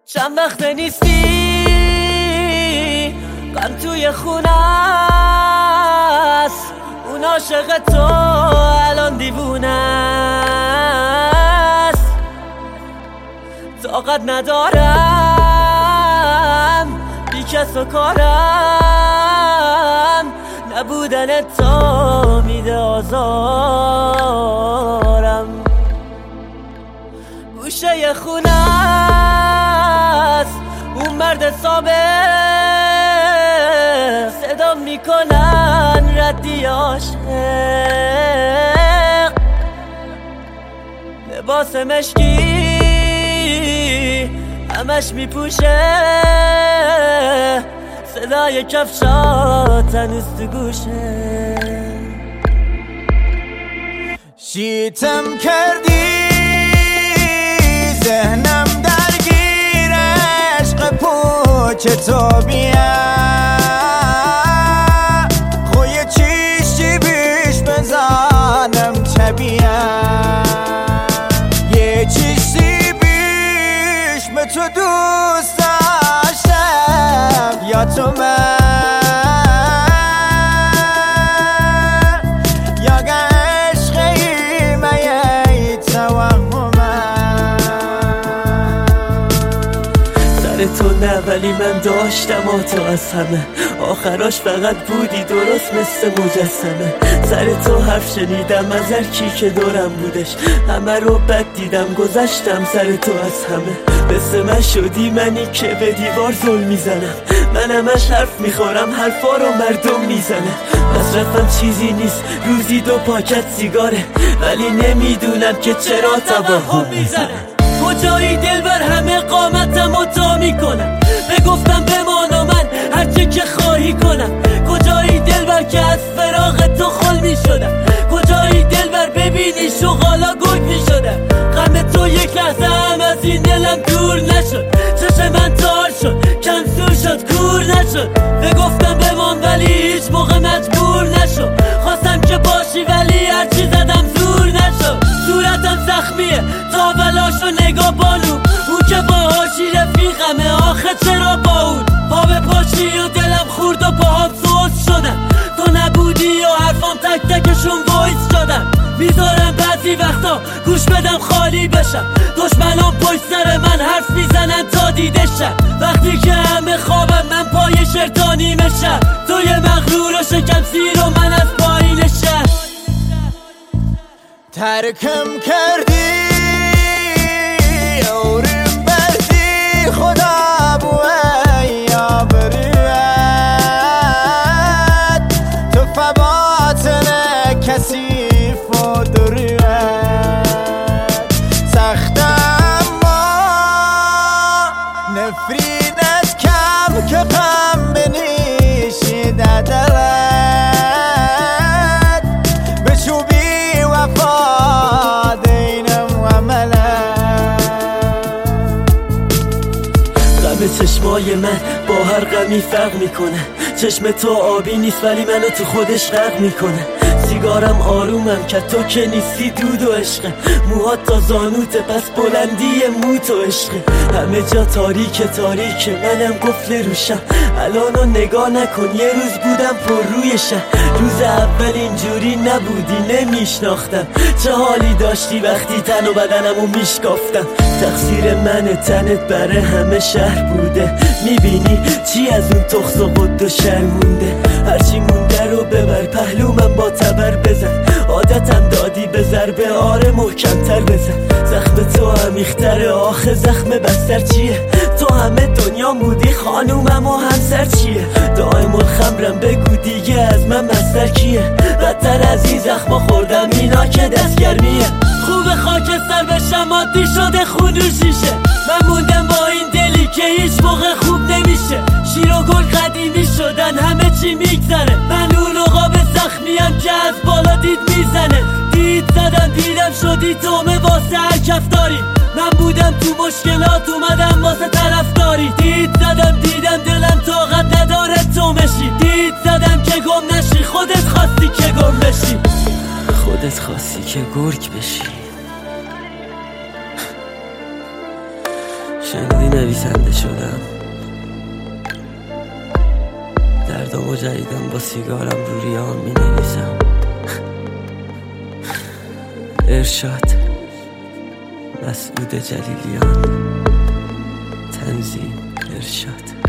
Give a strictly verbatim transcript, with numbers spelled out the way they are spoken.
چند وقت نیستی غم توی خونه است، اون عاشق تو الان دیوونه است. طاقت ندارم بی کس و کارم، نبودن تو میده آزارم. گوشه خونه است اون مرد ثابت، صدا میکنن ردی عاشق. لباس مشکی همش میپوشه، صدای کفشات هنوز تو گوشه. شیطم کردی ذهنم درگیر عشق پوچ تو بیم، خوی چیشی بیش بزنم چه بیم، یه چیشی بیش به تو دوست داشتم یا تو من تو نه، ولی من داشتم تو از همه، آخراش فقط بودی درست مثل مجسمه. سر تو حرف شنیدم از هر کی که دورم بودش، همه رو بد دیدم گذشتم سر تو از همه. مثل من شدی منی که به دیوار ظلم میزنم، من همش حرف میخورم حرفا رو مردم میزنه. مصرفم چیزی نیست روزی دو پاکت سیگاره، ولی نمیدونم که چرا توهم میزنه. کجایی دلبر همه قامتم و تا میکنم، بگفتم بمان و من هرچه که خواهی کنم. کجایی دلبر که از فراغ تو خل میشدم، کجایی دلبر ببینی شغالا گل میشدم. غم تو یک لحظه هم از این دلم دور نشد، چشم من تار شد کنسور شد کور نشد. بگفتم بمان ولی هیچ موقع مجبور نشد، خواستم که باشی ولی هرچی زدم زور نشد. صورتم زخمیه تا بلاشو نگاه بانو، اون که باهاشی رفیقمه آخه چرا با اون پا به پاشی و دلم خورد و پاهم سوز شدم. تو نبودی و حرفام تک تکشون وایس شدم. میذارم بعضی وقتا گوش بدم خالی بشم، دشمنان پشت سر من حرف میزنن تا دیده شم. وقتی که همه خوابم من پای شرطانی مشم، تو یه مغرور و شکم سیر و من از پایین شم. ترکم کردی اورم بردی خدا بوی یا بریوت، تو فباتن کسیف و دریوت. سختم ما نفرینت کم که غم بنیشی دلت، بچوبی وفا دینم و ملت. غم چشمای من با هر غمی فرق میکنه، چشم تو آبی نیست ولی منو تو خودش غرق میکنه. سیگارم آرومم که تو که نیستی دود و عشقه، موهات تا زانوته پس بلندی موت و عشقه. همه جا تاریک تاریک منم قفل روشم، الانو نگاه نکن یه روز بودم پر روی شم. روز اول اینجوری نبودی نمیشناختم، چه حالی داشتی وقتی تن و بدنمو میشکافتم. تقصیر من تنت بره همه شهر بوده، میبینی چی از اون تخص و قد و شر مونده. هرچی مونده رو ببر پهلو من با تبر بزن، عادتم دادی به ضربه آره محکمتر بزن. زخم تو عمیق‌تره آخه زخم بستر چیه، تو همه دنیا بودی خانومم و همسر چیه. دائم الخمرم بگو دیگه از من مستر کیه، بدتر از این زخما خوردم اینا که دستگرمیه. خوب خاکستر بشم عادی شده خون و شیشه، من موندم با این دلی که هیچ موقع خوب نمیشه. شیر و گل قدیمی شدن همه چی میگذره، من اون عقاب زخمیم که از بالا دید میزنه. دید زدم دیدم شدی تومه واسه هر کفتاری، من بودم تو مشکلات اومدم واسه طرفداری. دید زدم دیدم دلم طاقت نداره تو مشی، دید زدم که گم نشی خودت خواستی که گم بشی، خودت خواستی که گرگ بشی. شنیدی نویسنده شدم، دردامو جدیدم با سیگارم رو ریان می نویسم. ارشاد مسعود جلیلیان، تنظیم ارشاد.